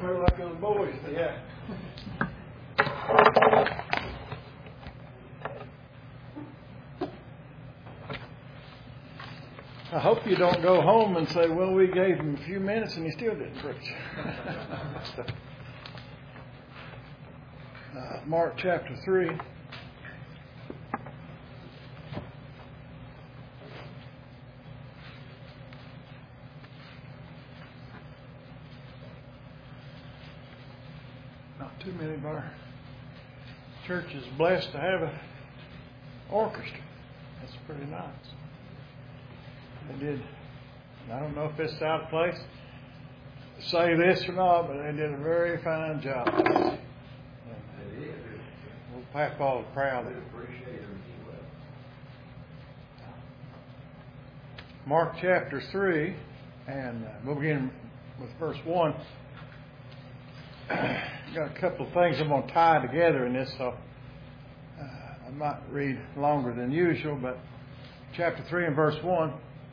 feel like those boys. Yeah. I hope you don't go home and say, well, we gave him a few minutes and he still didn't preach. Mark chapter 3. Not too many of our churches blessed to have an orchestra. That's pretty nice. They did, I don't know if it's out of place to say this or not, but they did a very fine job. Well, Papa was proud of it. Mark chapter 3, and we'll begin with verse 1. Got a couple of things I'm going to tie together in this, so I might read longer than usual, but chapter 3 and verse 1.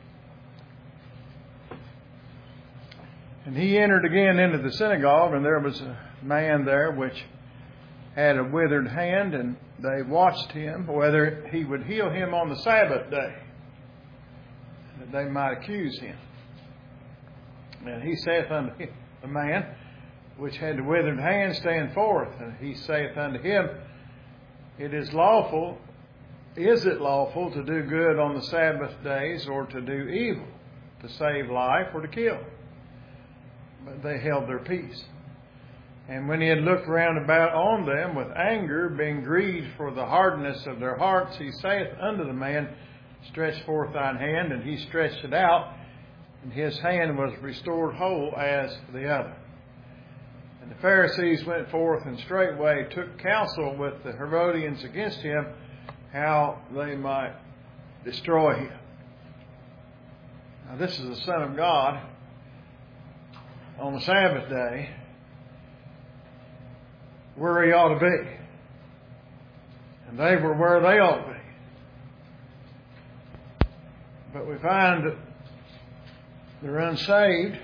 And he entered again into the synagogue, and there was a man there which had a withered hand, and they watched him whether he would heal him on the Sabbath day, that they might accuse him. And he saith unto him, the man which had the withered hand, stand forth. And he saith unto him, is it lawful to do good on the Sabbath days, or to do evil, to save life, or to kill? But they held their peace. And when he had looked round about on them with anger, being grieved for the hardness of their hearts, he saith unto the man, stretch forth thine hand. And he stretched it out, and his hand was restored whole as the other. And the Pharisees went forth and straightway took counsel with the Herodians against him, how they might destroy him. Now this is the Son of God on the Sabbath day, where he ought to be. And they were where they ought to be. But we find that they're unsaved,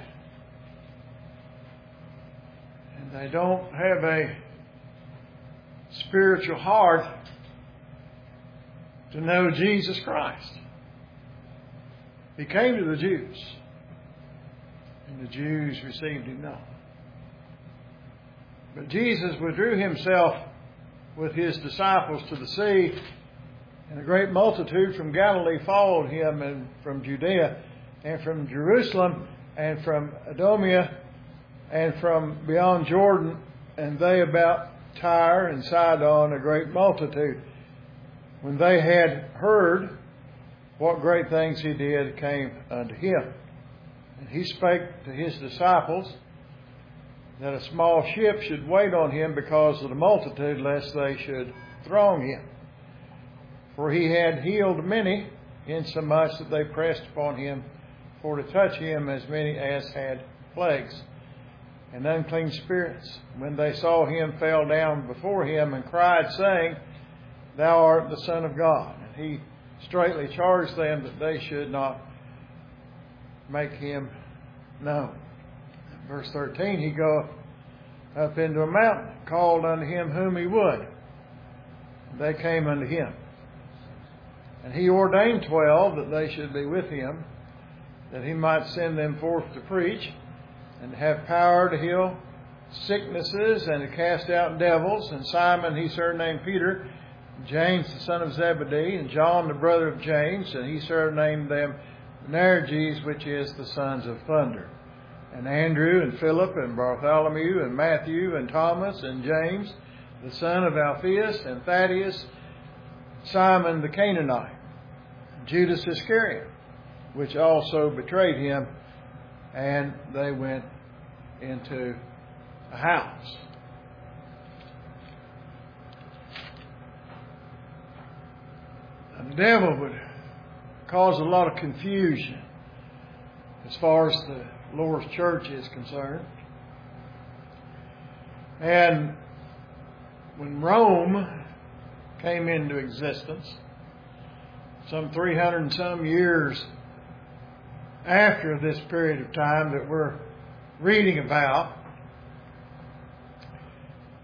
and they don't have a spiritual heart to know Jesus Christ. He came to the Jews, and the Jews received him not. But Jesus withdrew himself with his disciples to the sea, and a great multitude from Galilee followed him, and from Judea, and from Jerusalem, and from Idumea, and from beyond Jordan, and they about Tyre and Sidon, a great multitude. When they had heard what great things he did, came unto him. And he spake to his disciples that a small ship should wait on him because of the multitude, lest they should throng him. For he had healed many, insomuch that they pressed upon him for to touch him, as many as had plagues and unclean spirits. When they saw him, fell down before him and cried, saying, Thou art the Son of God. And he straightly charged them that they should not make him known. Verse 13, he goeth up into a mountain, called unto him whom he would. And they came unto him. And he ordained 12 that they should be with him, that he might send them forth to preach, and to have power to heal sicknesses, and to cast out devils. And Simon he surnamed Peter, James the son of Zebedee, and John the brother of James, and he surnamed them Boanerges, which is the sons of thunder. And Andrew, and Philip, and Bartholomew, and Matthew, and Thomas, and James, the son of Alphaeus, and Thaddeus, Simon the Canaanite, Judas Iscariot, which also betrayed him. And they went into a house. And the devil would cause a lot of confusion as far as the Lord's church is concerned. And when Rome came into existence, some 300 and some years after this period of time that we're reading about,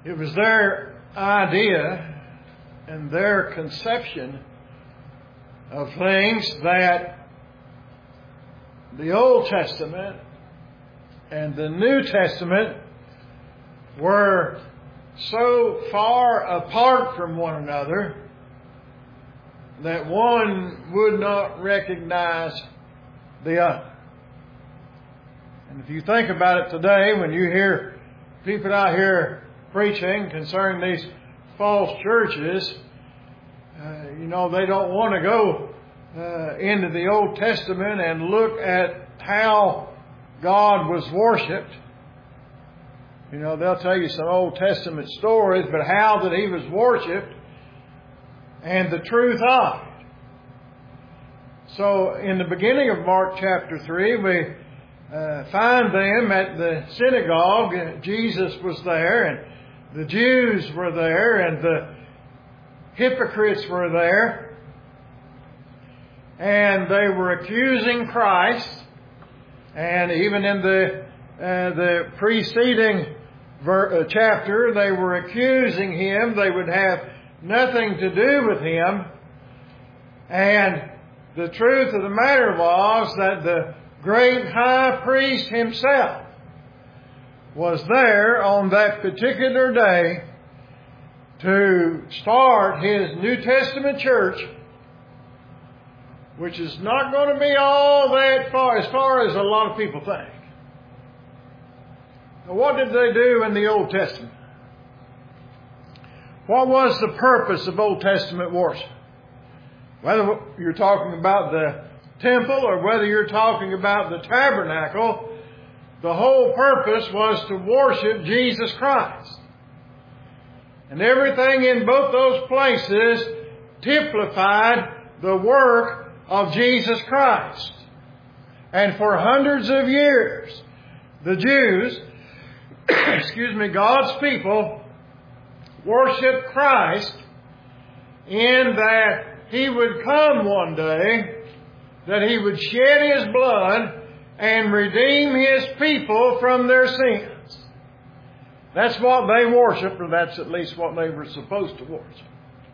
It was their idea and their conception of things that the Old Testament and the New Testament were so far apart from one another that one would not recognize the other. And if you think about it today, when you hear people out here preaching concerning these false churches, they don't want to go into the Old Testament and look at how God was worshipped. They'll tell you some Old Testament stories, but how that He was worshipped and the truth of it. So in the beginning of Mark chapter 3, we find them at the synagogue. Jesus was there, and the Jews were there, and the hypocrites were there. And they were accusing Christ. And even in the preceding chapter, they were accusing Him. They would have nothing to do with Him. And the truth of the matter was that the great high priest himself was there on that particular day to start His New Testament church, which is not going to be all that far as a lot of people think. Now, what did they do in the Old Testament? What was the purpose of Old Testament worship? Whether you're talking about the temple or whether you're talking about the tabernacle, the whole purpose was to worship Jesus Christ. And everything in both those places typified the work of Jesus Christ. And for hundreds of years, the Jews, God's people, worshiped Christ in that He would come one day, that He would shed His blood and redeem His people from their sins. That's what they worshiped, or that's at least what they were supposed to worship.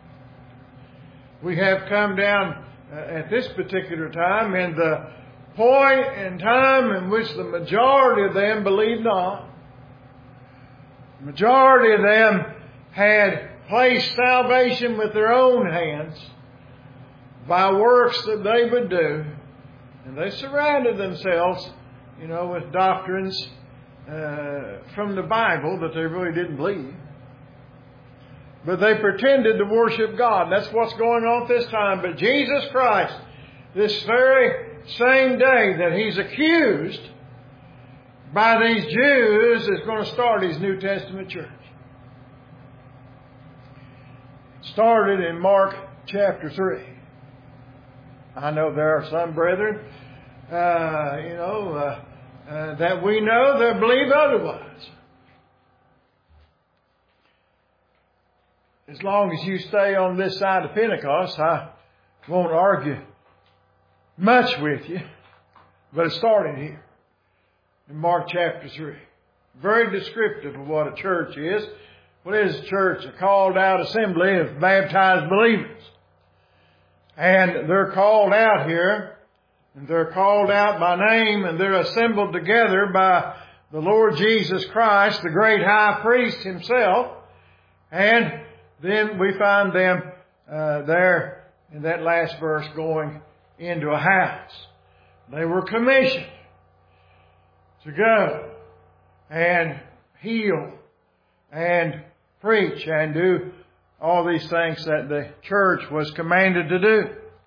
We have come down at this particular time in the point in time in which the majority of them believed not. The majority of them had placed salvation with their own hands by works that they would do. And they surrounded themselves, with doctrines from the Bible that they really didn't believe. But they pretended to worship God. That's what's going on at this time. But Jesus Christ, this very same day that He's accused by these Jews, is going to start His New Testament church. It started in Mark chapter 3. I know there are some brethren, that we know that believe otherwise. As long as you stay on this side of Pentecost, I won't argue much with you. But it started here in Mark chapter 3. Very descriptive of what a church is. What is a church? A called out assembly of baptized believers. And they're called out here, and they're called out by name, and they're assembled together by the Lord Jesus Christ, the great high priest Himself. And then we find them there in that last verse going into a house. They were commissioned to go and heal and preach and do all these things that the church was commanded to do.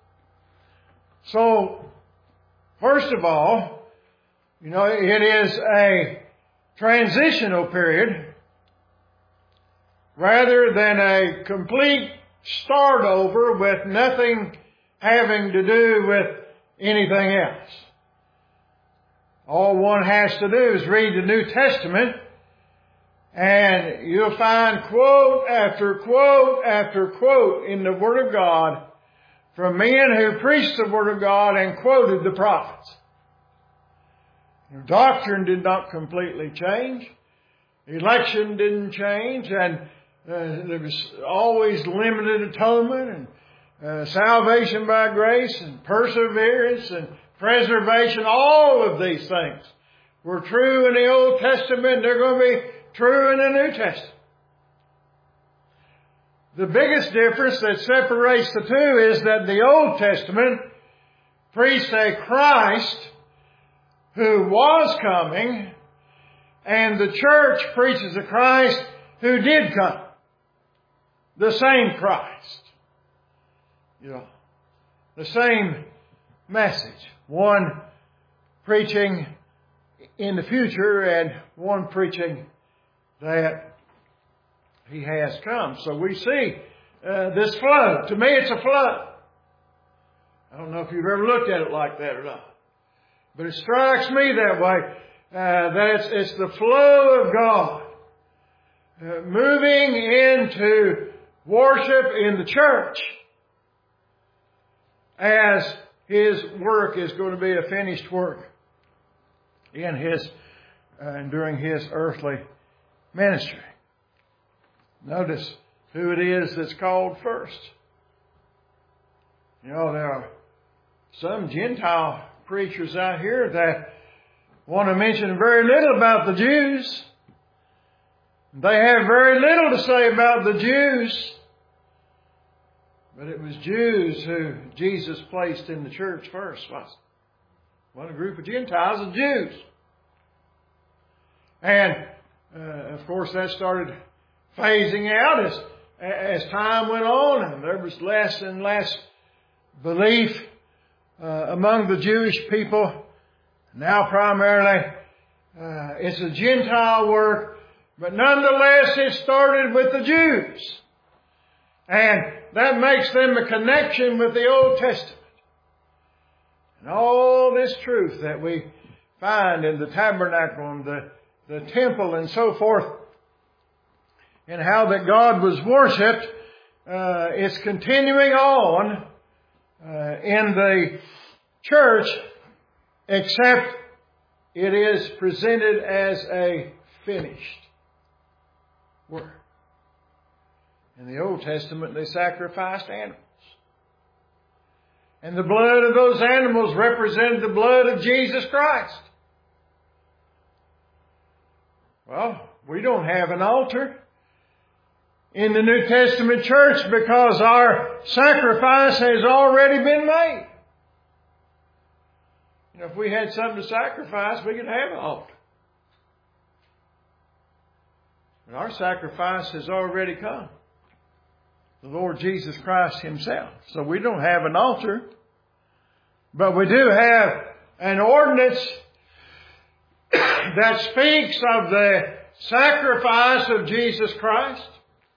So, first of all, it is a transitional period rather than a complete start over with nothing having to do with anything else. All one has to do is read the New Testament, and you'll find quote after quote after quote in the Word of God from men who preached the Word of God and quoted the prophets. Their doctrine did not completely change. election didn't change, and there was always limited atonement, and salvation by grace, and perseverance, and preservation. All of these things were true in the Old Testament. They're going to be true in the New Testament. The biggest difference that separates the two is that the Old Testament preached a Christ who was coming, and the church preaches a Christ who did come. The same Christ. The same message. One preaching in the future and one preaching that He has come. So we see this flood. To me, it's a flood. I don't know if you've ever looked at it like that or not. But it strikes me that way. That it's the flow of God moving into worship in the church as His work is going to be a finished work in His and during His earthly ministry. Notice who it is that's called first. There are some Gentile preachers out here that want to mention very little about the Jews. They have very little to say about the Jews. But it was Jews who Jesus placed in the church first, wasn't it? One group of Gentiles and Jews. And, of course, that started phasing out as time went on, and there was less and less belief among the Jewish people. Now primarily it's a Gentile work, but nonetheless it started with the Jews. And that makes them a connection with the Old Testament. And all this truth that we find in the tabernacle and the temple and so forth, and how that God was worshipped, it's continuing on in the church, except it is presented as a finished work. In the Old Testament, they sacrificed animals. And the blood of those animals represented the blood of Jesus Christ. Well, we don't have an altar in the New Testament church because our sacrifice has already been made. If we had something to sacrifice, we could have an altar. But our sacrifice has already come. The Lord Jesus Christ Himself. So we don't have an altar, but we do have an ordinance that speaks of the sacrifice of Jesus Christ.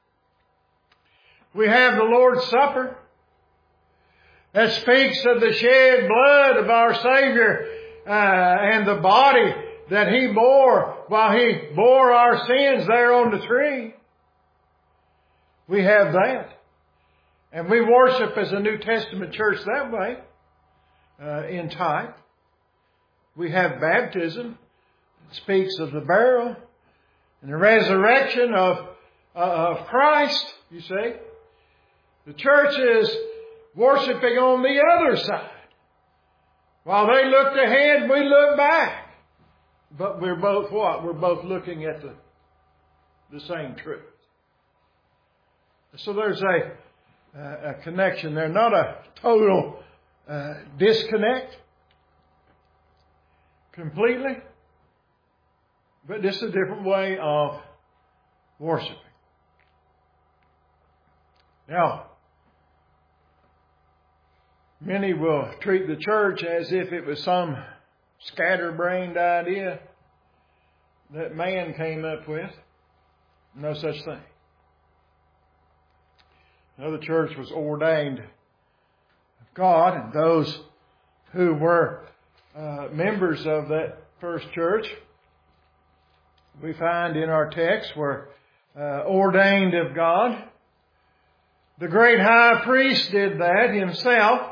We have the Lord's Supper that speaks of the shed blood of our Savior and the body that He bore while He bore our sins there on the tree. We have that. And we worship as a New Testament church that way, in type. We have baptism that speaks of the burial and the resurrection of Christ, you see. The church is worshiping on the other side. While they looked ahead, we look back. But we're both what? We're both looking at the same truth. So there's a connection there, not a total disconnect completely, but just a different way of worshiping. Now, many will treat the church as if it was some scatterbrained idea that man came up with. No such thing. No, the church was ordained of God, and those who were members of that first church, we find in our text, were ordained of God. The great high priest did that himself.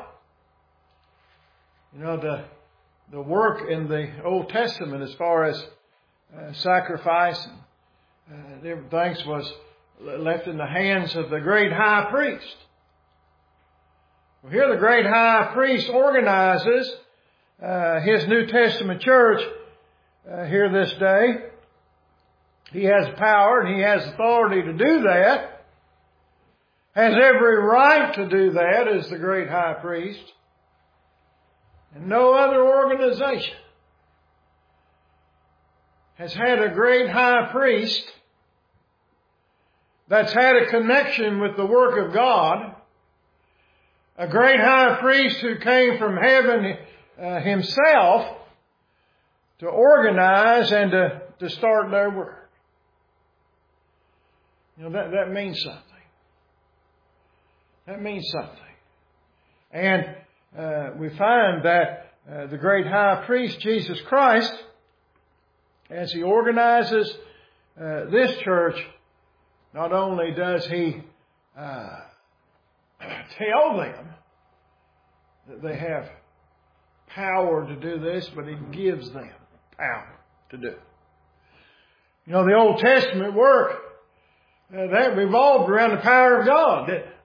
The work in the Old Testament as far as sacrifice and different things was left in the hands of the great high priest. Well, here the great high priest organizes his New Testament church here this day. He has power and he has authority to do that. Has every right to do that as the great high priest. And no other organization has had a great high priest that's had a connection with the work of God. A great high priest who came from heaven himself to organize and to start their work. You know, that means something. That means something. And we find that the great high priest, Jesus Christ, as he organizes this church, not only does he tell them that they have power to do this, but he gives them power to do it. You know, the Old Testament work, that revolved around the power of God, didn't it?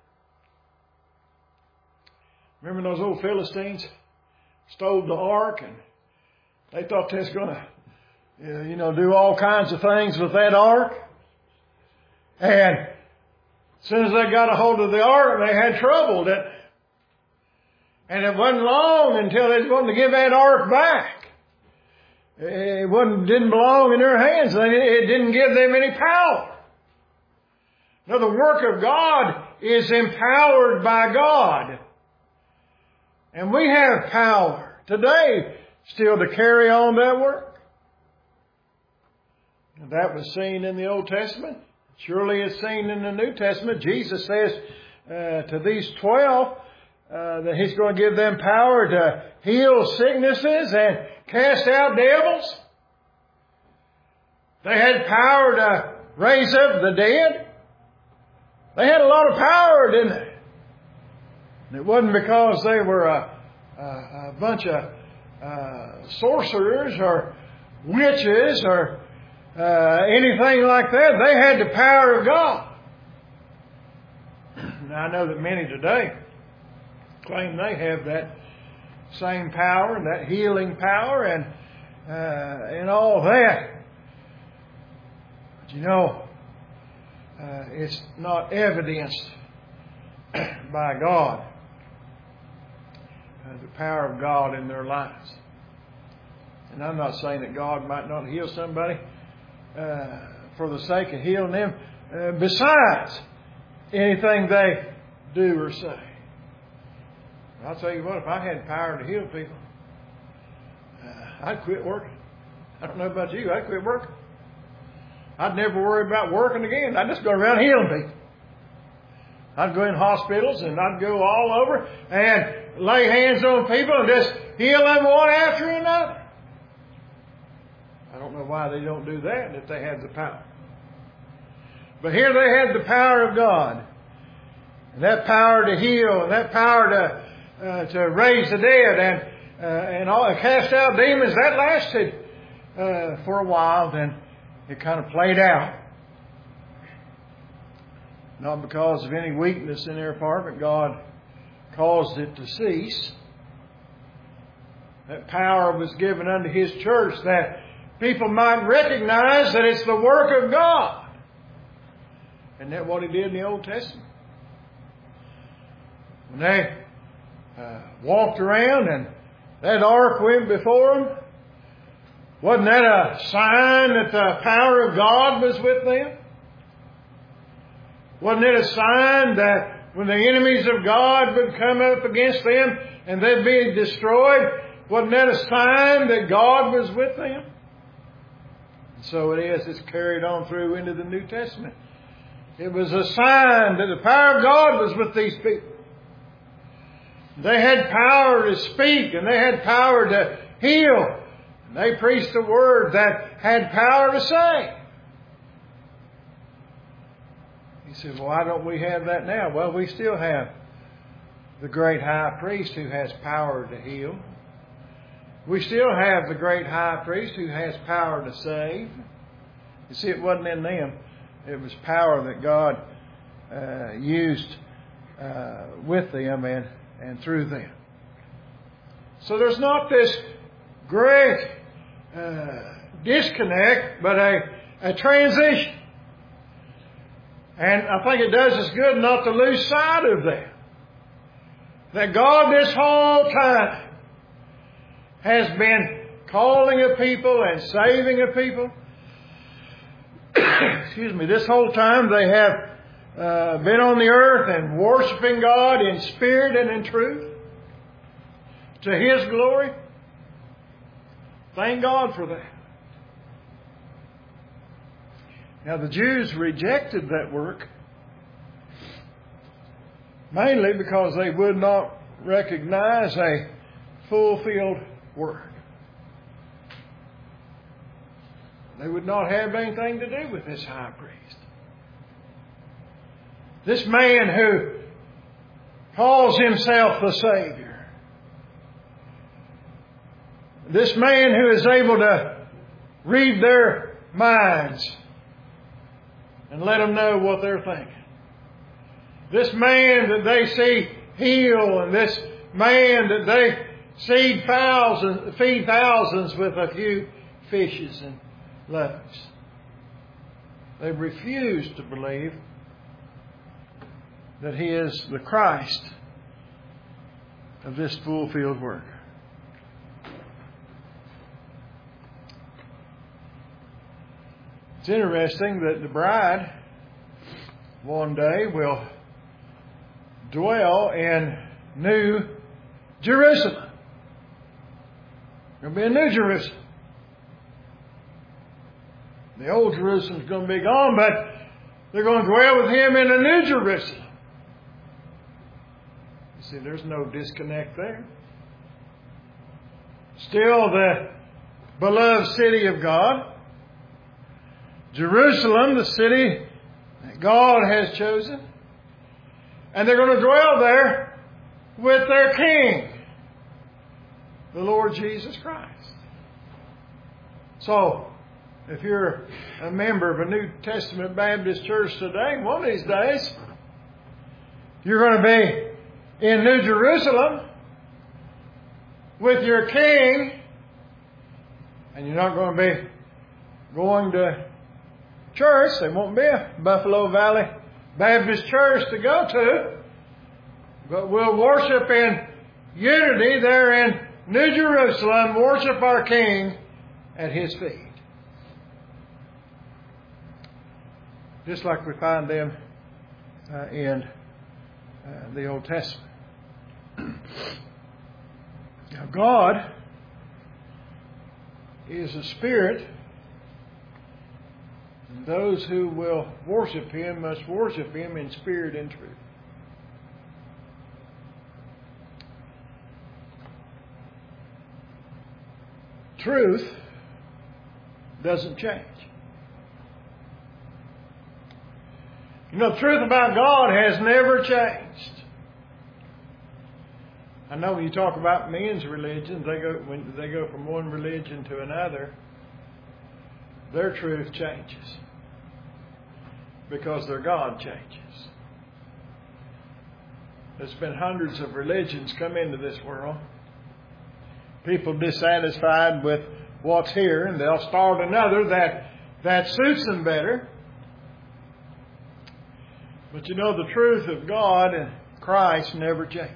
Remember those old Philistines stole the ark, and they thought they was going to, do all kinds of things with that ark. And as soon as they got a hold of the ark, they had trouble. And it wasn't long until they wanted to give that ark back. It didn't belong in their hands. It didn't give them any power. Now, the work of God is empowered by God. And we have power today still to carry on that work. And that was seen in the Old Testament. Surely it's seen in the New Testament. Jesus says to these 12 that He's going to give them power to heal sicknesses and cast out devils. They had power to raise up the dead. They had a lot of power, didn't they? And it wasn't because they were a bunch of sorcerers or witches or anything like that. They had the power of God. Now, I know that many today claim they have that same power and that healing power and all that. But it's not evidenced by God, the power of God in their lives. And I'm not saying that God might not heal somebody for the sake of healing them besides anything they do or say. I'll tell you what, if I had power to heal people, I'd quit working. I don't know about you, I'd quit working. I'd never worry about working again. I'd just go around healing people. I'd go in hospitals and I'd go all over and lay hands on people and just heal them one after another. I don't know why they don't do that if they had the power. But here they had the power of God. And that power to heal, and that power to raise the dead and cast out demons. That lasted for a while. Then it kind of played out. Not because of any weakness in their part, but God caused it to cease. That power was given unto His church that people might recognize that it's the work of God. Isn't that what He did in the Old Testament? When they walked around and that ark went before them, wasn't that a sign that the power of God was with them? Wasn't it a sign that when the enemies of God would come up against them and they'd be destroyed, wasn't that a sign that God was with them? And so it is. It's carried on through into the New Testament. It was a sign that the power of God was with these people. They had power to speak and they had power to heal. And they preached a word that had power to save. He said, well, why don't we have that now? Well, we still have the great high priest who has power to heal. We still have the great high priest who has power to save. You see, it wasn't in them. It was power that God used with them and through them. So there's not this great disconnect, but a transition. And I think it does us good not to lose sight of that. That God this whole time has been calling a people and saving a people. Excuse me. This whole time they have been on the earth and worshiping God in spirit and in truth to His glory. Thank God for that. Now the Jews rejected that work mainly because they would not recognize a fulfilled word. They would not have anything to do with this high priest. This man who calls himself the Savior. This man who is able to read their minds and let them know what they're thinking. This man that they see heal, and this man that they feed thousands with a few fishes and loaves. They refuse to believe that He is the Christ of this fulfilled work. It's interesting that the bride one day will dwell in New Jerusalem. There'll be a New Jerusalem. The old Jerusalem's going to be gone, but they're going to dwell with Him in a New Jerusalem. You see, there's no disconnect there. Still the beloved city of God. Jerusalem, the city that God has chosen. And they're going to dwell there with their King, the Lord Jesus Christ. So, if you're a member of a New Testament Baptist church today, one of these days, you're going to be in New Jerusalem with your King, and you're not going to be going to church. There won't be a Buffalo Valley Baptist church to go to, but we'll worship in unity there in New Jerusalem, worship our King at His feet. Just like we find them in the Old Testament. Now God is a spirit, and those who will worship Him must worship Him in spirit and truth. Truth doesn't change. You know, the truth about God has never changed. I know when you talk about men's religions, when they go from one religion to another, their truth changes because their God changes. There's been hundreds of religions come into this world. People dissatisfied with what's here, and they'll start another that suits them better. But you know, the truth of God and Christ never changes.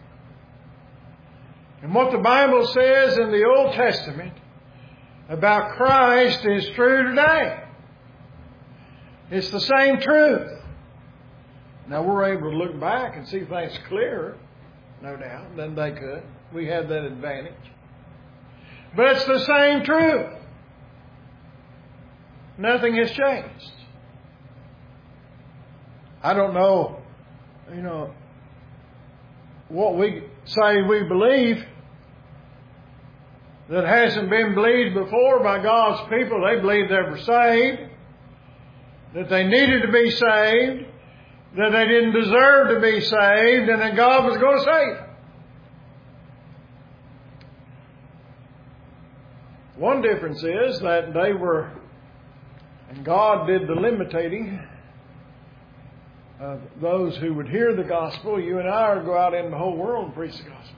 And what the Bible says in the Old Testament about Christ is true today. It's the same truth. Now we're able to look back and see things clearer, no doubt, than they could. We have that advantage. But it's the same truth. Nothing has changed. I don't know, what we say we believe that hasn't been believed before by God's people. They believed they were saved, that they needed to be saved, that they didn't deserve to be saved, and that God was going to save them. One difference is that they were God did the limiting of those who would hear the gospel. You and I are to go out in the whole world and preach the gospel.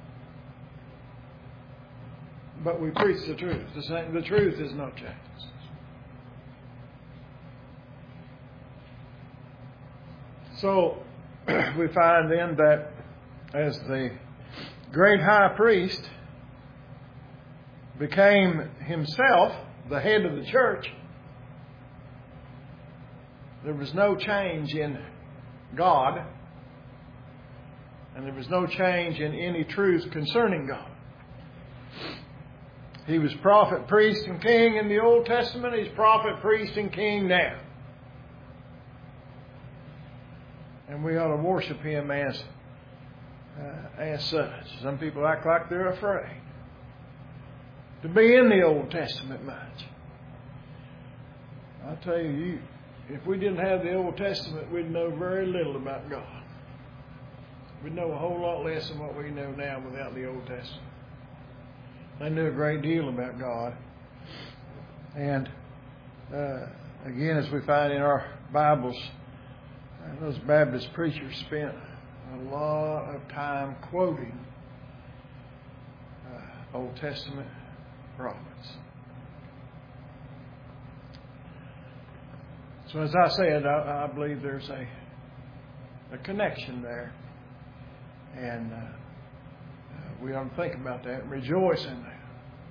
But we preach the truth. The truth is not changed. So we find then that as the great high priest became himself the head of the church, there was no change in God, and there was no change in any truth concerning God. He was prophet, priest, and king in the Old Testament. He's prophet, priest, and king now. And we ought to worship Him as such. Some people act like they're afraid to be in the Old Testament much. I tell you, if we didn't have the Old Testament, we'd know very little about God. We'd know a whole lot less than what we know now without the Old Testament. They knew a great deal about God. And again, as we find in our Bibles, those Baptist preachers spent a lot of time quoting Old Testament prophets. So as I said, I believe there's a connection there. And we ought to think about that and rejoice in that.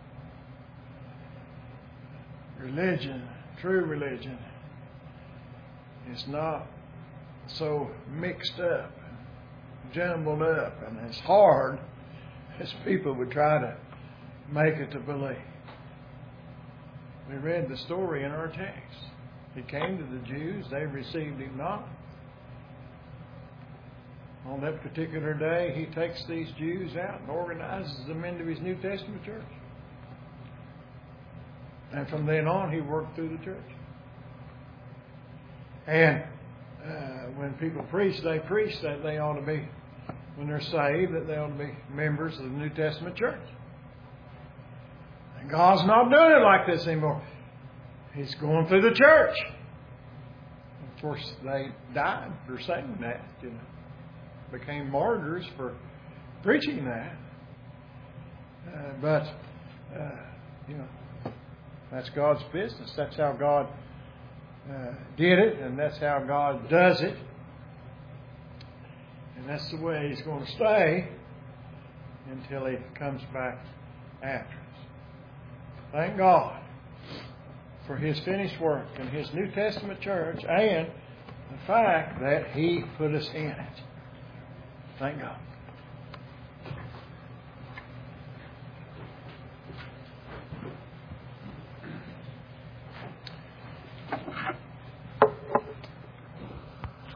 Religion, true religion, is not so mixed up, jumbled up, and as hard as people would try to make it to believe. We read the story in our text. He came to the Jews, they received Him not. On that particular day, He takes these Jews out and organizes them into His New Testament church. And from then on, He worked through the church. And when people preach, they preach that they ought to be, when they're saved, that they ought to be members of the New Testament church. And God's not doing it like this anymore. He's going through the church. Of course, they died for saying that, became martyrs for preaching that. But that's God's business. That's how God did it, and that's how God does it. And that's the way He's going to stay until He comes back after us. Thank God for His finished work in His New Testament church and the fact that He put us in it. Thank God.